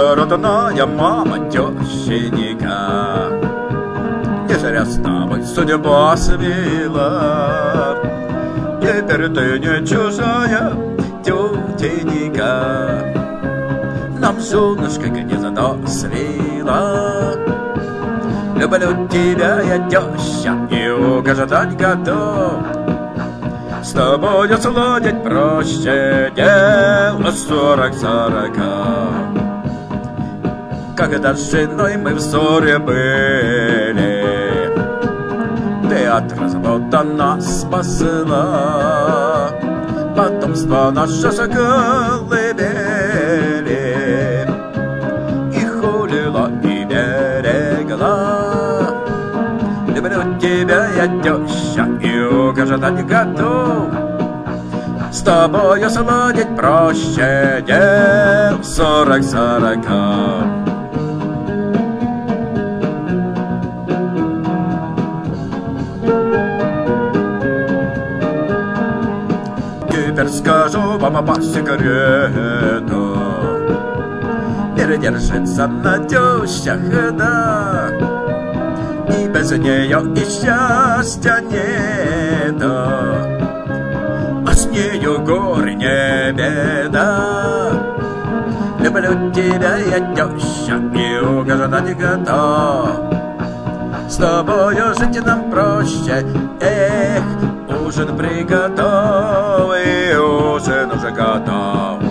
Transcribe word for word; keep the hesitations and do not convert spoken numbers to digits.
родная мама, тещенька, не зря с тобой судьба свела. Теперь ты не чужая, тетенька, нам солнышко гнездо свела. Люблю тебя, я теща, и угождать готов. С тобою сладить проще дело сорок сорока. Когда с женой мы в ссоре были, ты от развода нас спасла. Потомство наше заколыбели и хулила, и берегла. Люблю тебя, я теща, и угождать готов. С тобою сладить проще дел сорок сорока. Теперь скажу вам по секрету, передержится на тещах, да, и без нее и счастья нету, а с нею горе не беда. Люблю тебя, я теща, и угождать готов. С тобою жить нам проще, эх, ужин приготов, и ужин уже готов.